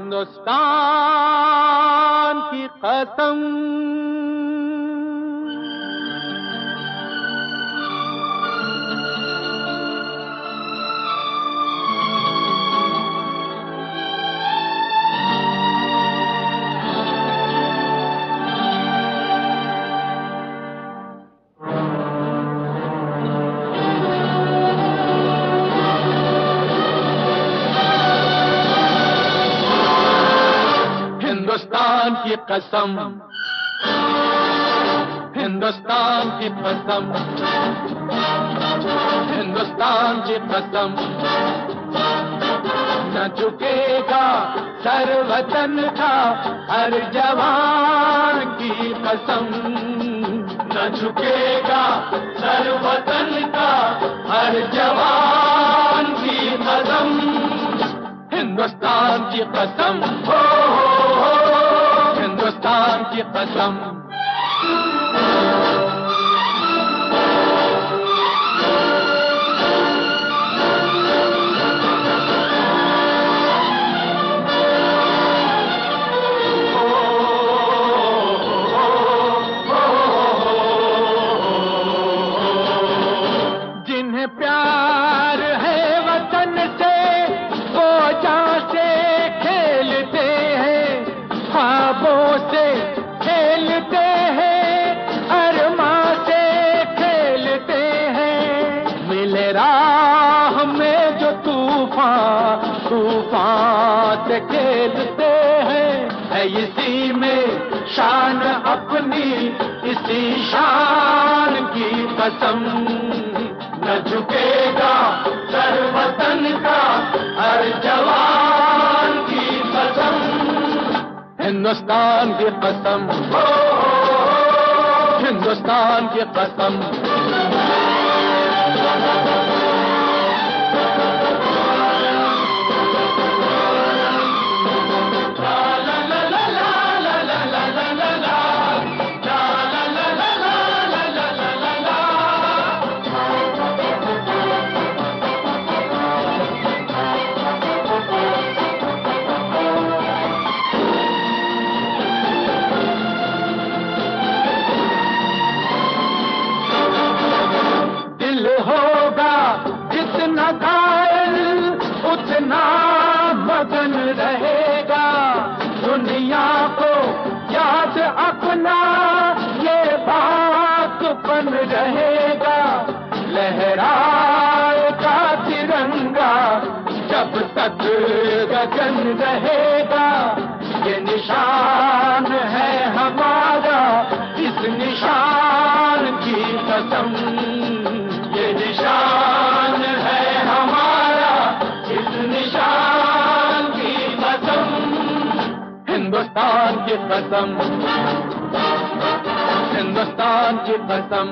हिंदुस्तान की कसम। हिंदुस्तान की कसम, हिंदुस्तान की कसम, हिंदुस्तान की कसम। न झुकेगा सर वतन का हर जवान की कसम। न झुकेगा सर वतन का हर जवान की कसम। हिंदुस्तान की कसम, हो हिंदुस्तान की कसम। जिन्हें प्यार है वतन से वो जान से खेलते हैं, ख्वाबों से खेलते हैं, अरमां से खेलते हैं। मिले राह में जो तूफान, तूफान से खेलते हैं। है इसी में शान अपनी, इसी शान की कसम। न झुकेगा सर वतन का हर जवान की कसम। हिंदुस्तान की कसम, हो हिंदुस्तान की कसम। होगा जितना घायल उतना मगन रहेगा। दुनिया को याद अपना ये बात बन रहेगा। लहराएगा तिरंगा जब तक गगन रहेगा। ये निशान है हमारा, इस निशान की कसम। ये निशान है हमारा, इस निशान की कसम। हिंदुस्तान की कसम, हिंदुस्तान की कसम।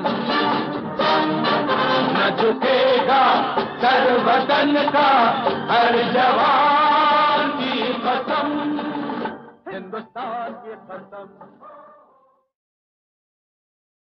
न झुकेगा सर वतन का हर जवान की कसम। हिंदुस्तान की कसम।